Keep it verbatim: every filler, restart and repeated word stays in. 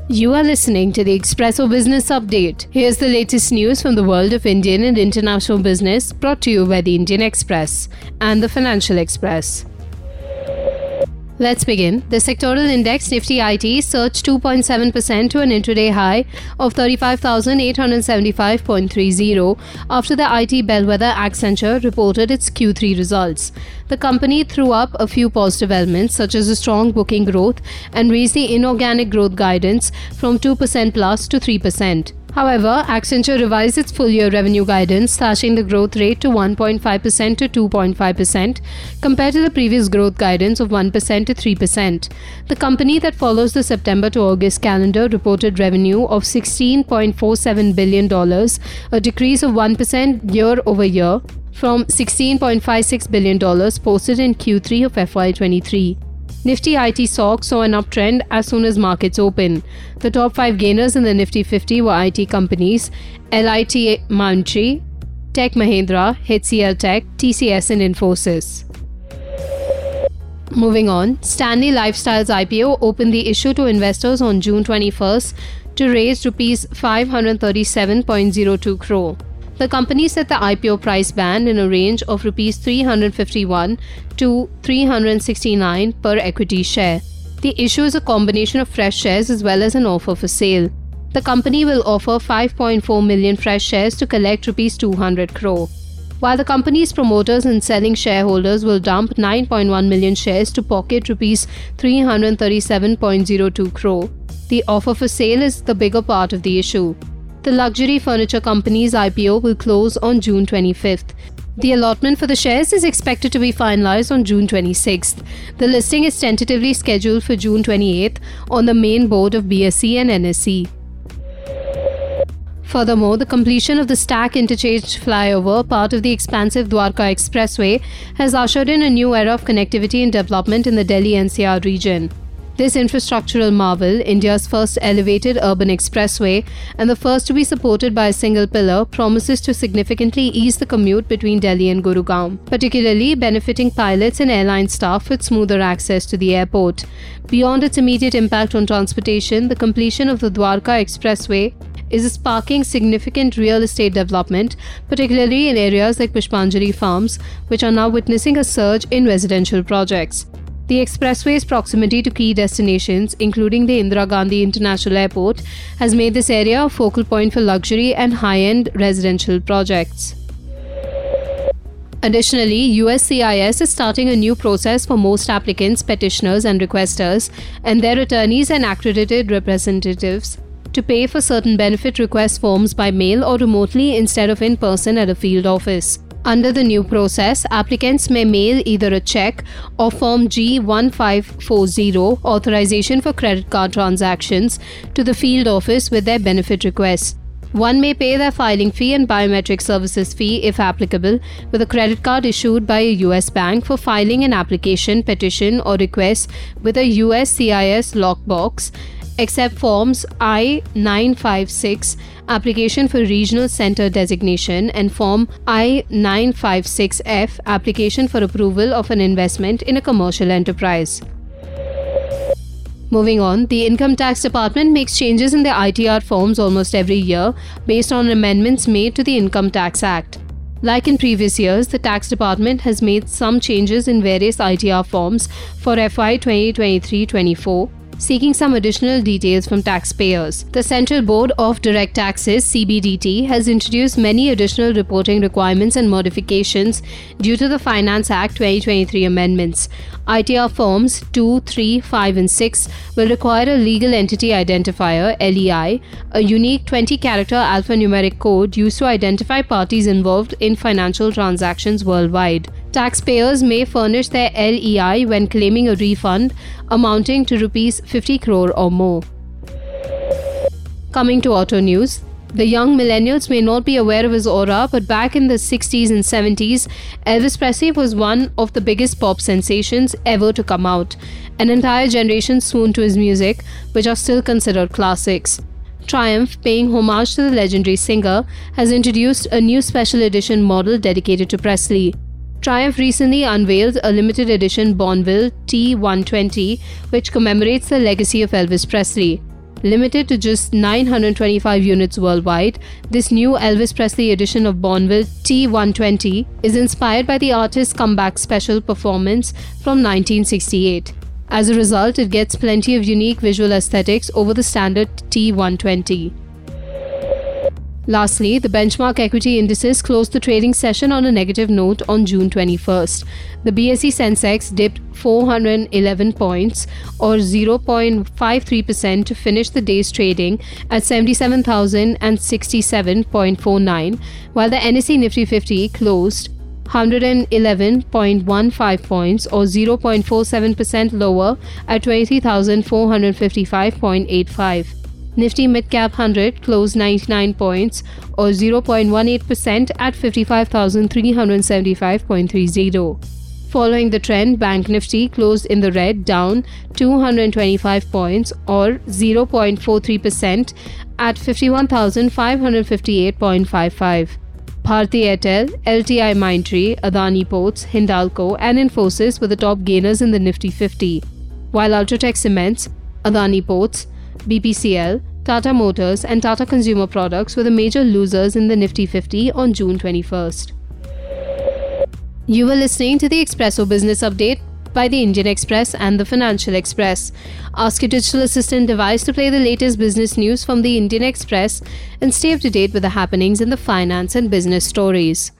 You are listening to the Expresso Business Update. Here's the latest news from the world of Indian and international business, brought to you by the Indian Express and the Financial Express. Let's begin. The sectoral index Nifty I T surged two point seven percent to an intraday high of thirty-five thousand eight hundred seventy-five point three zero after the I T bellwether Accenture reported its Q three results. The company threw up a few positive elements such as a strong booking growth and raised the inorganic growth guidance from two percent plus to three percent. However, Accenture revised its full-year revenue guidance, slashing the growth rate to one point five percent to two point five percent, compared to the previous growth guidance of one percent to three percent. The company that follows the September to August calendar reported revenue of sixteen point four seven billion dollars, a decrease of one percent year-over-year from sixteen point five six billion dollars posted in Q three of F Y twenty-three. Nifty I T stocks saw an uptrend as soon as markets opened. The top five gainers in the Nifty fifty were I T companies: L I T Mindtree, Tech Mahindra, H C L Tech, T C S and Infosys. Moving on, Stanley Lifestyles I P O opened the issue to investors on June twenty-first to raise rupees five hundred thirty-seven point zero two crore. The company set the I P O price band in a range of rupees three hundred fifty-one to three hundred sixty-nine per equity share. The issue is a combination of fresh shares as well as an offer for sale. The company will offer five point four million fresh shares to collect rupees two hundred crore. While the company's promoters and selling shareholders will dump nine point one million shares to pocket rupees three hundred thirty-seven point zero two crore. The offer for sale is the bigger part of the issue. The luxury furniture company's I P O will close on June twenty-fifth. The allotment for the shares is expected to be finalized on June twenty-sixth. The listing is tentatively scheduled for June twenty-eighth on the main board of B S E and N S E. Furthermore, the completion of the Stack Interchange flyover, part of the expansive Dwarka Expressway, has ushered in a new era of connectivity and development in the Delhi N C R region. This infrastructural marvel, India's first elevated urban expressway and the first to be supported by a single pillar, promises to significantly ease the commute between Delhi and Gurugram, particularly benefiting pilots and airline staff with smoother access to the airport. Beyond its immediate impact on transportation, the completion of the Dwarka Expressway is sparking significant real estate development, particularly in areas like Pushpanjali Farms, which are now witnessing a surge in residential projects. The expressway's proximity to key destinations, including the Indira Gandhi International Airport, has made this area a focal point for luxury and high-end residential projects. Additionally, U S C I S is starting a new process for most applicants, petitioners and requesters, and their attorneys and accredited representatives to pay for certain benefit request forms by mail or remotely instead of in person at a field office. Under the new process, applicants may mail either a check or Form G one five four zero, authorization for credit card transactions, to the field office with their benefit requests. One may pay their filing fee and biometric services fee, if applicable, with a credit card issued by a U S bank for filing an application, petition or request with a U S C I S lockbox, except Forms I nine five six, application for regional center designation, and Form I nine five six F, application for approval of an investment in a commercial enterprise. Moving on, the Income Tax Department makes changes in their I T R forms almost every year based on amendments made to the Income Tax Act. Like in previous years, the Tax Department has made some changes in various I T R forms for F Y twenty twenty-three twenty-four, seeking some additional details from taxpayers. The Central Board of Direct Taxes (C B D T) has introduced many additional reporting requirements and modifications due to the Finance Act twenty twenty-three amendments. I T R forms two, three, five and six will require a Legal Entity Identifier (L E I), a unique twenty character alphanumeric code used to identify parties involved in financial transactions worldwide. Taxpayers may furnish their L E I when claiming a refund amounting to rupees fifty crore or more. Coming to auto news, the young millennials may not be aware of his aura, but back in the sixties and seventies, Elvis Presley was one of the biggest pop sensations ever to come out. An entire generation swooned to his music, which are still considered classics. Triumph, paying homage to the legendary singer, has introduced a new special edition model dedicated to Presley. Triumph recently unveiled a limited edition Bonneville T one twenty, which commemorates the legacy of Elvis Presley. Limited to just nine hundred twenty-five units worldwide, this new Elvis Presley edition of Bonneville T one twenty is inspired by the artist's comeback special performance from nineteen sixty-eight. As a result, it gets plenty of unique visual aesthetics over the standard T one twenty. Lastly, the benchmark equity indices closed the trading session on a negative note on June twenty-first. The B S E Sensex dipped four hundred eleven points or zero point five three percent to finish the day's trading at seventy-seven thousand sixty-seven point four nine, while the N S E Nifty fifty closed one hundred eleven point one five points or zero point four seven percent lower at twenty-three thousand four hundred fifty-five point eight five. Nifty Midcap one hundred closed ninety-nine points or zero point one eight percent at fifty-five thousand three hundred seventy-five point three zero. Following the trend, Bank Nifty closed in the red, down two hundred twenty-five points or zero point four three percent at fifty-one thousand five hundred fifty-eight point five five. Bharti Airtel, L T I Mindtree, Adani Ports, Hindalco and Infosys were the top gainers in the Nifty fifty, while Ultratech Cements, Adani Ports, B P C L, Tata Motors and Tata Consumer Products were the major losers in the Nifty fifty on June twenty-first. You were listening to the Expresso Business Update by the Indian Express and the Financial Express. Ask your digital assistant device to play the latest business news from the Indian Express and stay up to date with the happenings in the finance and business stories.